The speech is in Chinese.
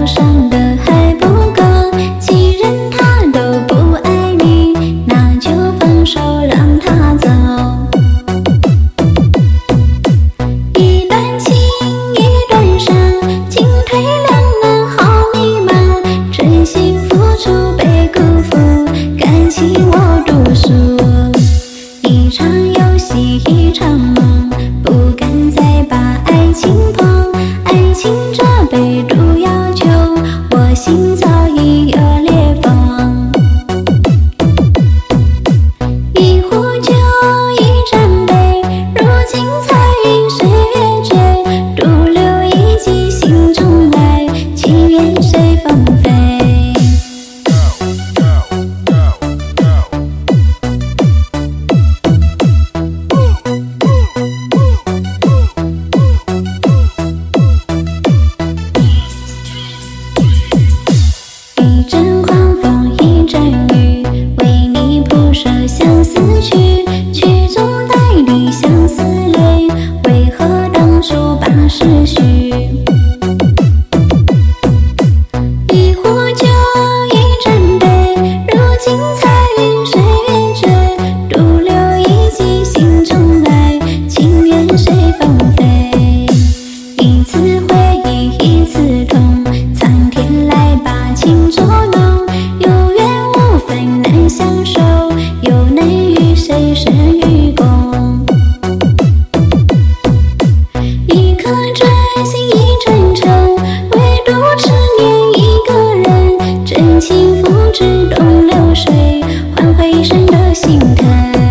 伤的还不够，既然他都不爱你，那就放手让他走。一段情一段伤，进退两难好迷茫，真心付出被辜负，感情我赌输。一场游戏一场梦，不敢再把爱情碰，爱情这杯毒药酒，我心早已有裂缝。一壶酒一盏杯，如今彩云岁月追，独留一记心中爱，情缘随风飞。一阵狂风一阵雨，为你谱写相思曲，曲中带离相思泪，为何当初把时序。一壶酒一盏杯，如今彩云岁月追，独留一记心中爱，情缘随风飞。一次回忆一次痛，苍天来把情捉弄，有缘无分难相守，有难与谁生与共。一颗真心一真诚，唯独痴念一个人，真情付之东流水，换回一生的心疼。